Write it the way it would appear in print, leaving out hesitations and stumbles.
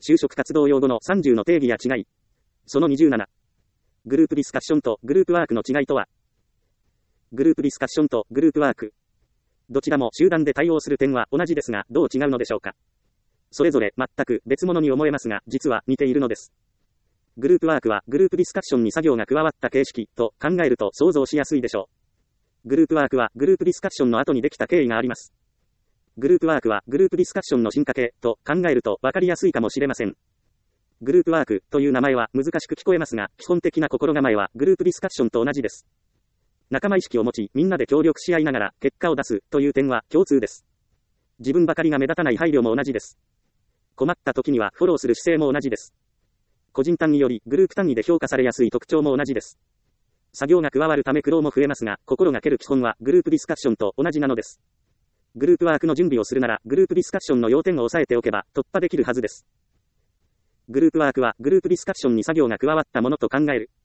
就職活動用語の30の定義や違い。その27。グループディスカッションとグループワークの違いとは。グループディスカッションとグループワーク。どちらも集団で対応する点は同じですが、どう違うのでしょうか。それぞれ全く別物に思えますが、実は似ているのです。グループワークはグループディスカッションに作業が加わった形式と考えると想像しやすいでしょう。グループワークはグループディスカッションの後にできた経緯があります。グループワークはグループディスカッションの進化系と考えると分かりやすいかもしれません。グループワークという名前は難しく聞こえますが、基本的な心構えはグループディスカッションと同じです。仲間意識を持ち、みんなで協力し合いながら結果を出すという点は共通です。自分ばかりが目立たない配慮も同じです。困った時にはフォローする姿勢も同じです。個人単位よりグループ単位で評価されやすい特徴も同じです。作業が加わるため苦労も増えますが、心がける基本はグループディスカッションと同じなのです。グループワークの準備をするなら、グループディスカッションの要点を押さえておけば突破できるはずです。グループワークはグループディスカッションに作業が加わったものと考える。